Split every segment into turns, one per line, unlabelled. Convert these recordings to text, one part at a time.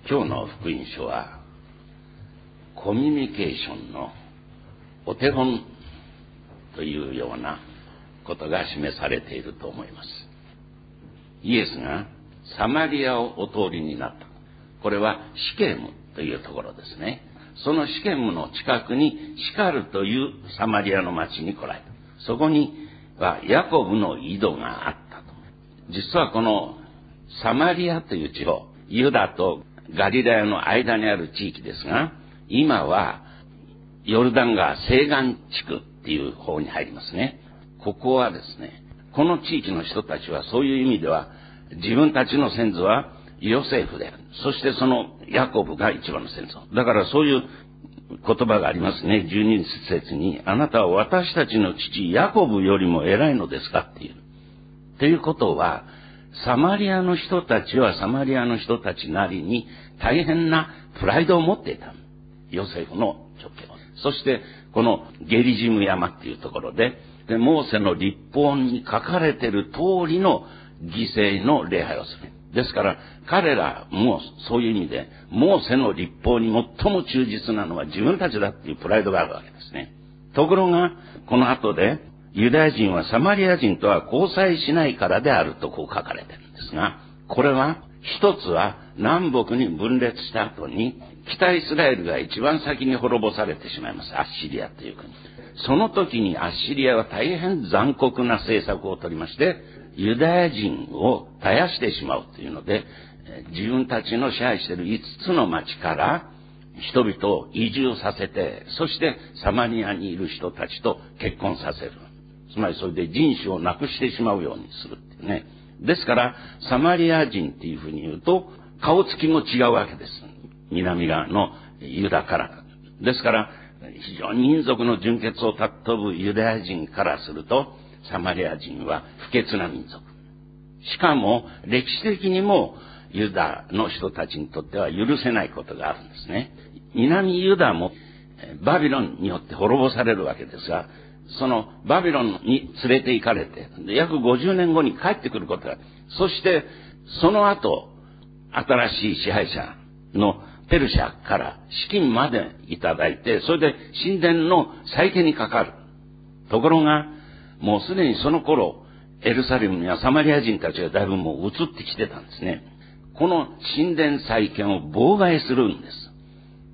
今日の福音書はコミュニケーションのお手本というようなことが示されていると思います。イエスがサマリアをお通りになった。これはシケムというところですね。そのシケムの近くにシカルというサマリアの町に来られた。そこにはヤコブの井戸があったと。実はこのサマリアという地方、ユダとガリラヤの間にある地域ですが、今はヨルダン川西岸地区っていう方に入りますね。ここはですね、この地域の人たちはそういう意味では自分たちの先祖はヨセフである。そしてそのヤコブが一番の先祖。だからそういう言葉がありますね。12節に、あなたは私たちの父ヤコブよりも偉いのですかっていう。ということは、サマリアの人たちはサマリアの人たちなりに大変なプライドを持っていた。ヨセフの直系。そしてこのゲリジム山っていうところで、モーセの律法に書かれている通りの犠牲の礼拝をする。ですから彼らもそういう意味でモーセの律法に最も忠実なのは自分たちだっていうプライドがあるわけですね。ところがこの後でユダヤ人はサマリア人とは交際しないからであるとこう書かれているんですが、これは一つは南北に分裂した後に北イスラエルが一番先に滅ぼされてしまいます。アッシリアという国。その時にアッシリアは大変残酷な政策を取りまして、ユダヤ人を絶やしてしまうというので、自分たちの支配している5つの町から人々を移住させて、そしてサマリアにいる人たちと結婚させる。つまりそれで人種をなくしてしまうようにするっていうね。ですからサマリア人っていうふうに言うと顔つきも違うわけです。南側のユダから。ですから非常に民族の純血を尊ぶユダヤ人からするとサマリア人は不潔な民族。しかも歴史的にもユダの人たちにとっては許せないことがあるんですね。南ユダもバビロンによって滅ぼされるわけですが、そのバビロンに連れて行かれて、約50年後に帰ってくることが、そしてその後、新しい支配者のペルシャから資金までいただいて、それで神殿の再建にかかる。ところが、もうすでにその頃、エルサレムにはサマリア人たちがだいぶもう移ってきてたんですね。この神殿再建を妨害するんです。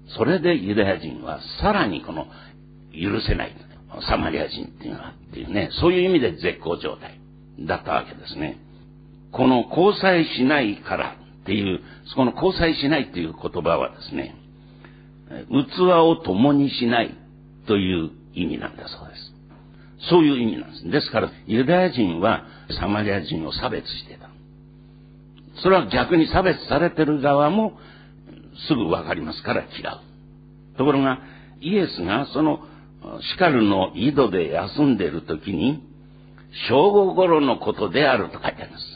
それでユダヤ人はさらにこの許せない。サマリア人っていうのはっていうね、そういう意味で絶好状態だったわけですね。この交際しないからっていう、そこの交際しないっていう言葉はですね、器を共にしないという意味なんだそうです。そういう意味なんです。ですからユダヤ人はサマリア人を差別してた。それは逆に差別されてる側もすぐわかりますから嫌う。ところがイエスがそのシカルの井戸で休んでいるときに、正午頃のことであると書いてあります。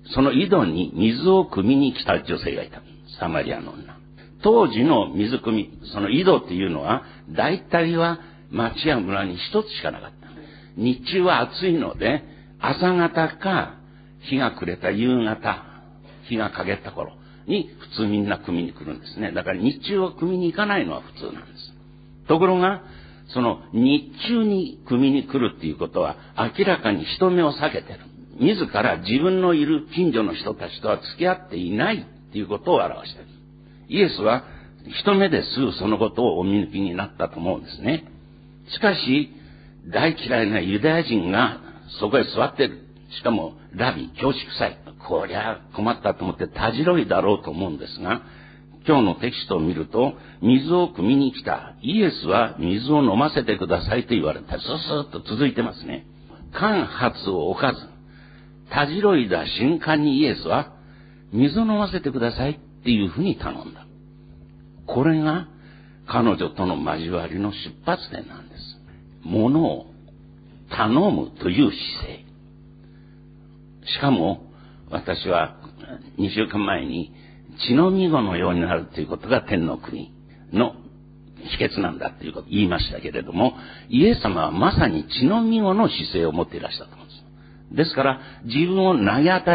その井戸に水を汲みに来た女性がいた。サマリアの女。当時の水汲み、その井戸っていうのは、大体は町や村に一つしかなかった。日中は暑いので、朝方か日が暮れた夕方、日が陰った頃に普通みんな汲みに来るんですね。だから日中を汲みに行かないのは普通なんです。ところが、その日中に汲みに来るっていうことは明らかに人目を避けてる。自ら自分のいる近所の人たちとは付き合っていないっていうことを表している。イエスは一目ですぐそのことをお見抜きになったと思うんですね。しかし、大嫌いなユダヤ人がそこへ座ってる。しかもラビ、恐縮臭い。こりゃ困ったと思ってたじろいだろうと思うんですが、今日のテキストを見ると、水を汲みに来た。イエスは水を飲ませてくださいと言われた。スーッと続いてますね。間髪を置かず、たじろいだ瞬間にイエスは水を飲ませてくださいっていうふうに頼んだ。これが彼女との交わりの出発点なんです。物を頼むという姿勢。しかも私は2週間前に血のみ子のようになるということが天の国の秘訣なんだということを言いましたけれども、イエス様はまさに血のみ子の姿勢を持っていらっしゃったんです。ですから自分を投げ与える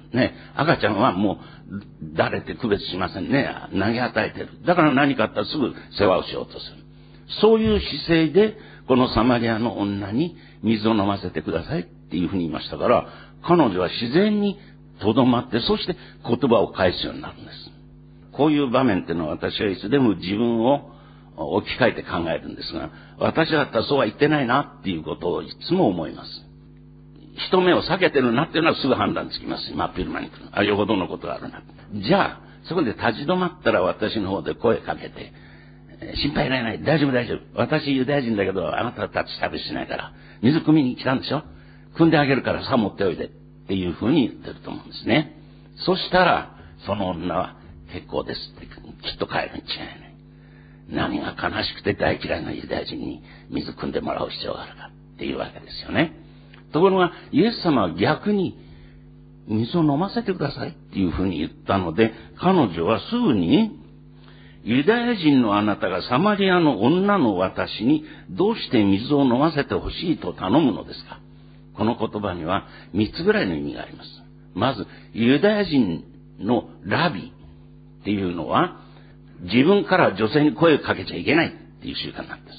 ね、赤ちゃんはもう誰って区別しませんね。投げ与えてる。だから何かあったらすぐ世話をしようとする。そういう姿勢で、このサマリアの女に水を飲ませてくださいっていうふうに言いましたから、彼女は自然にとどまって、そして言葉を返すようになるんです。こういう場面っていうのは私はいつでも自分を置き換えて考えるんですが、私だったらそうは言ってないなっていうことをいつも思います。人目を避けてるなっていうのはすぐ判断つきます。真っ昼間に来る。よほどのことがあるな。じゃあ、そこで立ち止まったら私の方で声かけて、心配ない、大丈夫。私ユダヤ人だけど、あなたたち旅しないから、水汲みに来たんでしょ？汲んであげるからさ持っておいでっていうふうに言ってると思うんですね。そしたら、その女は結構ですってきっと帰るに違いない。何が悲しくて大嫌いなユダヤ人に水汲んでもらう必要があるかっていうわけですよね。ところが、イエス様は逆に、水を飲ませてくださいっていうふうに言ったので、彼女はすぐに、ユダヤ人のあなたがサマリアの女の私にどうして水を飲ませてほしいと頼むのですか？この言葉には3つぐらいの意味があります。まず、ユダヤ人のラビっていうのは、自分から女性に声をかけちゃいけないっていう習慣なんです。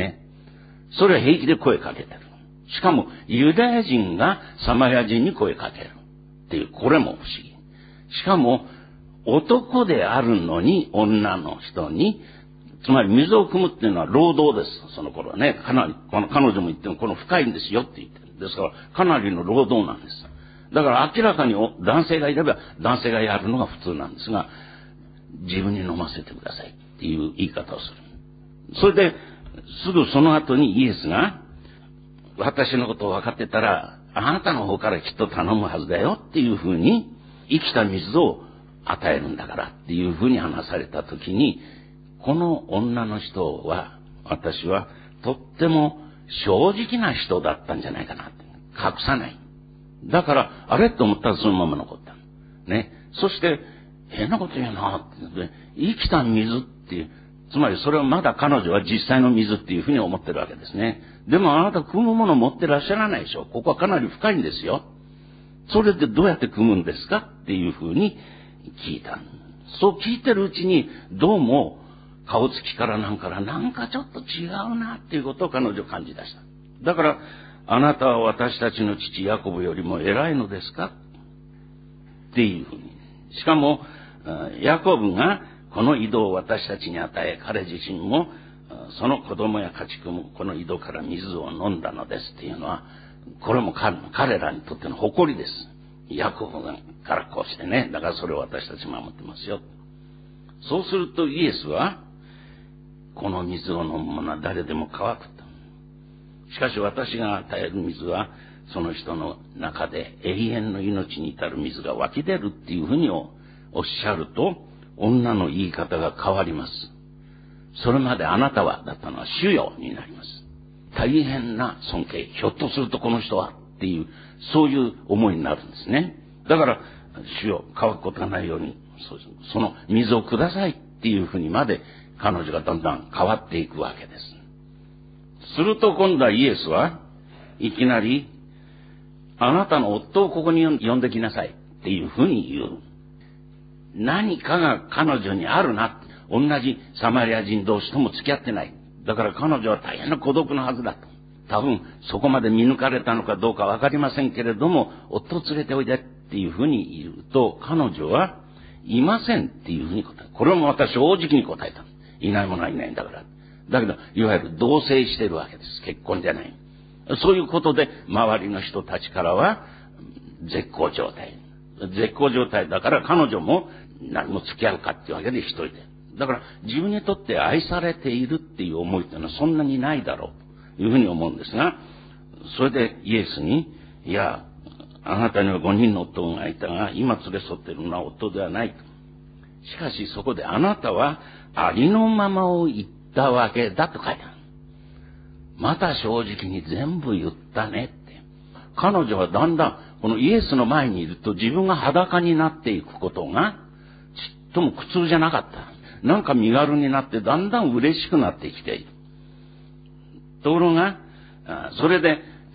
ね。それは平気で声をかけてる。しかも、ユダヤ人がサマリア人に声をかけるっていう、これも不思議。しかも、男であるのに女の人に、つまり水を汲むっていうのは労働です。その頃はね、かなり、彼女も言ってもこの深いんですよって言ってる。ですから、かなりの労働なんです。だから明らかに男性がいれば男性がやるのが普通なんですが、自分に飲ませてくださいっていう言い方をする。それで、すぐその後にイエスが、私のことを分かってたら、あなたの方からきっと頼むはずだよっていうふうに、生きた水を与えるんだからっていうふうに話されたときに、この女の人は、私はとっても正直な人だったんじゃないかなって。隠さない。だから、あれと思ったらそのまま残った。ね。そして、変なこと言うなって。生きた水っていう。つまりそれはまだ彼女は実際の水っていうふうに思ってるわけですね。でもあなた汲むもの持ってらっしゃらないでしょ。ここはかなり深いんですよ。それでどうやって汲むんですかっていうふうに聞いた。そう聞いてるうちに、どうも顔つきからなんかちょっと違うなっていうことを彼女感じ出した。だから、あなたは私たちの父ヤコブよりも偉いのですかっていうふうに。しかも、ヤコブがこの井戸を私たちに与え、彼自身もその子供や家畜もこの井戸から水を飲んだのですっていうのは、これも彼らにとっての誇りです。ヤコブからこうしてね、だからそれを私たち守ってますよ。そうするとイエスは、この水を飲む者は誰でも乾くと。しかし私が与える水は、その人の中で永遠の命に至る水が湧き出るっていうふうにおっしゃると、女の言い方が変わります。それまであなたはだったのは主よになります。大変な尊敬。ひょっとするとこの人はっていう、そういう思いになるんですね。だから、主よ、乾くことがないように、その水をくださいっていうふうにまで彼女がだんだん変わっていくわけです。すると今度はイエスはいきなり、あなたの夫をここに呼んできなさいっていうふうに言う。何かが彼女にあるな。同じサマリア人同士とも付き合ってない。だから彼女は大変な孤独なはずだと。多分そこまで見抜かれたのかどうかわかりませんけれども、夫を連れておいでっていうふうに言うと、彼女はいませんっていうふうに答えた。これもまた正直に答えた。いない者はいないんだから。だけど、いわゆる同棲してるわけです。結婚じゃない。そういうことで、周りの人たちからは、絶好状態。絶好状態だから彼女も何も付き合うかっていうわけで一人で。だから自分にとって愛されているっていう思いっていうのはそんなにないだろうというふうに思うんですが、それでイエスに、いや、あなたには5人の夫がいたが、今連れ添っているのは夫ではないと。しかしそこであなたはありのままを言ったわけだと書いてある。また正直に全部言ったねって。彼女はだんだんこのイエスの前にいると自分が裸になっていくことがちっとも苦痛じゃなかった。なんか身軽になってだんだん嬉しくなってきている。ところが、それで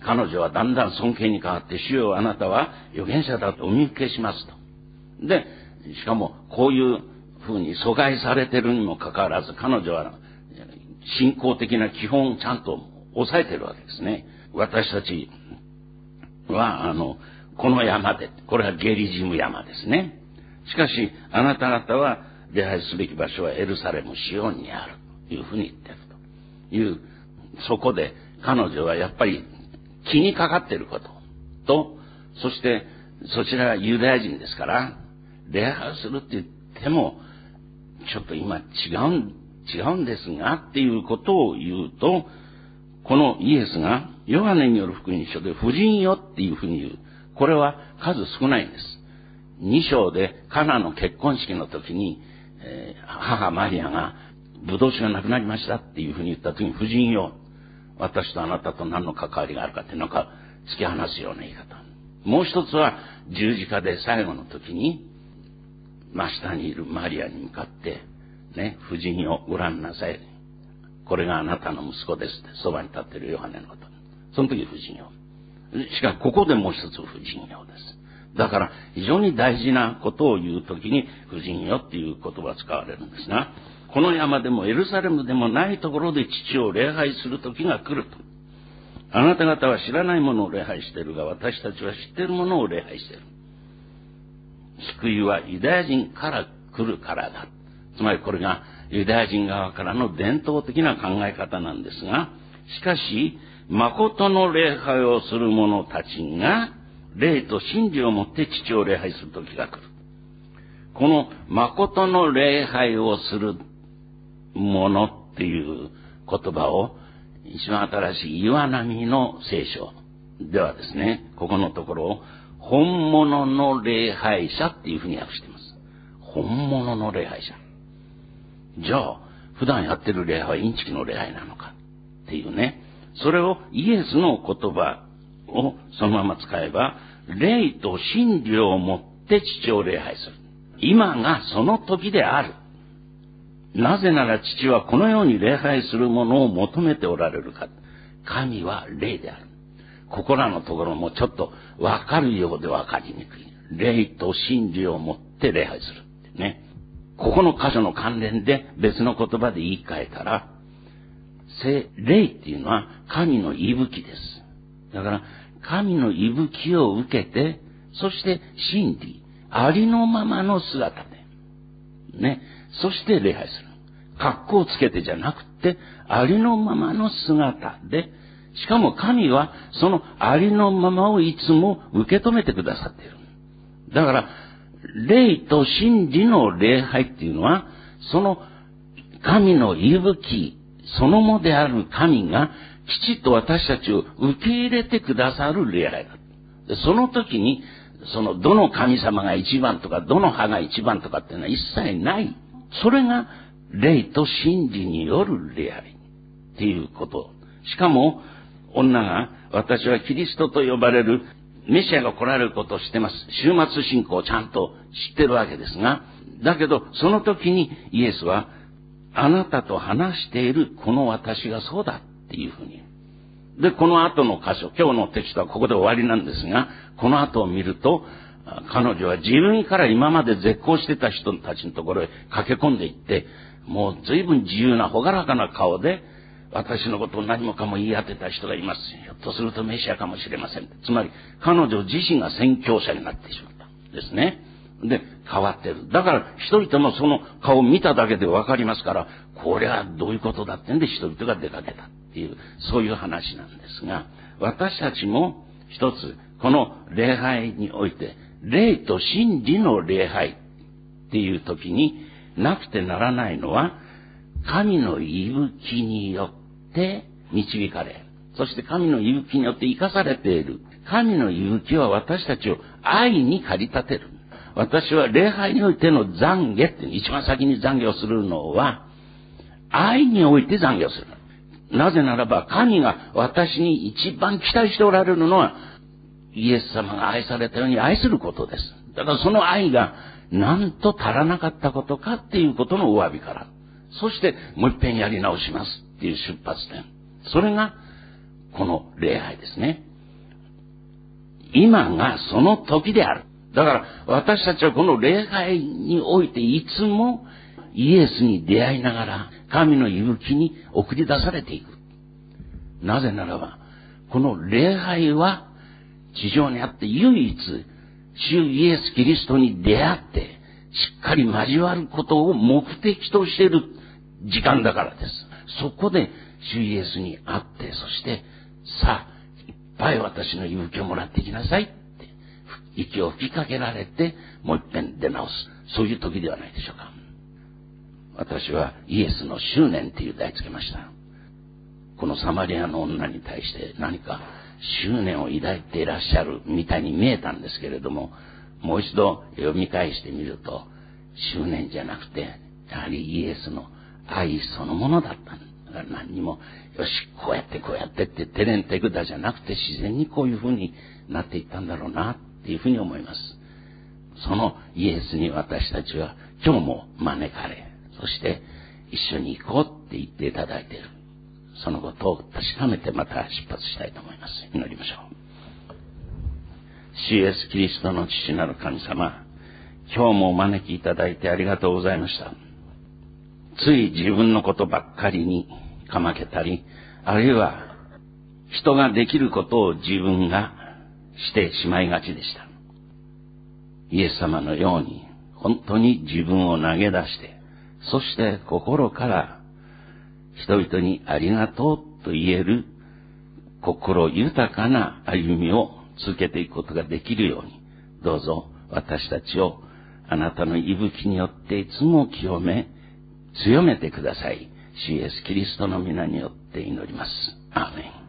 彼女はだんだん尊敬に変わって、主よあなたは預言者だとお見受けしますと。で、しかもこういうふうに阻害されてるにもかかわらず、彼女は信仰的な基本をちゃんと抑えてるわけですね。私たちは、この山で、これはゲリジム山ですね。しかし、あなた方は礼拝すべき場所はエルサレム、シオンにあるというふうに言ってるという、そこで彼女はやっぱり気にかかっていることと、そしてそちらはユダヤ人ですから、礼拝するって言っても、ちょっと今違うんですがっていうことを言うと、このイエスがヨハネによる福音書で婦人よっていうふうに言う。これは数少ないんです。2章でカナの結婚式の時に、母マリアがブドウ酒がなくなりましたっていうふうに言った時に、婦人よ、私とあなたと何の関わりがあるかってなんか突き放すような言い方。もう一つは十字架で最後の時に真下にいるマリアに向かってね、婦人よご覧なさい。これがあなたの息子ですってそばに立っているヨハネのこと。その時婦人よ。しかしここでもう一つ婦人よです。だから非常に大事なことを言うときに婦人よっていう言葉が使われるんですが、この山でもエルサレムでもないところで父を礼拝する時が来ると。あなた方は知らないものを礼拝しているが、私たちは知っているものを礼拝している。救いはユダヤ人から来るからだ。つまりこれがユダヤ人側からの伝統的な考え方なんですが、しかし誠の礼拝をする者たちが霊と真理をもって父を礼拝する時が来る。この誠の礼拝をする者っていう言葉を一番新しい岩波の聖書ではですね、ここのところを本物の礼拝者っていうふうに訳しています。本物の礼拝者。じゃあ普段やってる礼拝はインチキの礼拝なのかっていうね、それをイエスの言葉をそのまま使えば、霊と真理をもって父を礼拝する。今がその時である。なぜなら父はこのように礼拝するものを求めておられるか。神は霊である。ここらのところもちょっとわかるようでわかりにくい。霊と真理をもって礼拝するってね。ここの箇所の関連で別の言葉で言い換えたら、霊っていうのは神の息吹です。だから神の息吹を受けて、そして真理、ありのままの姿で、ね、そして礼拝する。格好をつけてじゃなくて、ありのままの姿で、しかも神はそのありのままをいつも受け止めてくださっている。だから、霊と真理の礼拝っていうのは、その神の息吹そのもである神がきちっと私たちを受け入れてくださる礼拝だ。でその時に、どの神様が一番とか、どの派が一番とかっていうのは一切ない。それが霊と真理による礼拝っていうこと。しかも、女が私はキリストと呼ばれるメシアが来られることを知ってます。終末信仰をちゃんと知ってるわけですが、だけどその時にイエスは、あなたと話しているこの私がそうだっていうふうに。で、この後の箇所、今日のテキストはここで終わりなんですが、この後を見ると、彼女は自分から今まで絶交してた人たちのところへ駆け込んでいって、もう随分自由な朗らかな顔で、私のことを何もかも言い当てた人がいます。ひょっとするとメシアかもしれません。つまり、彼女自身が宣教者になってしまったんですね。で、変わってる。だから、人々もその顔を見ただけでわかりますから、これはどういうことだってんで人々が出かけたっていう、そういう話なんですが、私たちも一つ、この礼拝において、霊と真理の礼拝っていう時になくてならないのは、神の息吹によって導かれ、そして神の息吹によって生かされている。神の息吹は私たちを愛に駆り立てる。私は礼拝においての懺悔って一番先に懺悔をするのは愛において懺悔をする。なぜならば神が私に一番期待しておられるのはイエス様が愛されたように愛することです。だからその愛がなんと足らなかったことかっていうことのお詫びから。そしてもう一遍やり直しますっていう出発点。それがこの礼拝ですね。 今がその時である。だから私たちはこの礼拝においていつもイエスに出会いながら神の息吹に送り出されていく。なぜならば、この礼拝は地上にあって唯一主イエス・キリストに出会ってしっかり交わることを目的としている時間だからです。そこで主イエスに会って、そしてさあいっぱい私の息吹をもらってきなさいって息を吹きかけられてもう一遍出直す、そういう時ではないでしょうか。私はイエスの執念という題つけました。このサマリアの女に対して何か執念を抱いていらっしゃるみたいに見えたんですけれども、もう一度読み返してみると、執念じゃなくてやはりイエスの愛そのものだったんだ。何にもよしこうやってって手練手管じゃなくて自然にこういう風になっていったんだろうなっていうふうに思います。そのイエスに私たちは今日も招かれ、そして一緒に行こうって言っていただいている。そのことを確かめてまた出発したいと思います。祈りましょう。主イエスキリストの父なる神様、今日もお招きいただいてありがとうございました。つい自分のことばっかりにかまけたり、あるいは人ができることを自分がしてしまいがちでした。イエス様のように本当に自分を投げ出して、そして心から人々にありがとうと言える心豊かな歩みを続けていくことができるように、どうぞ私たちをあなたの息吹によっていつも清め、強めてください。主イエスキリストの皆によって祈ります。アーメン。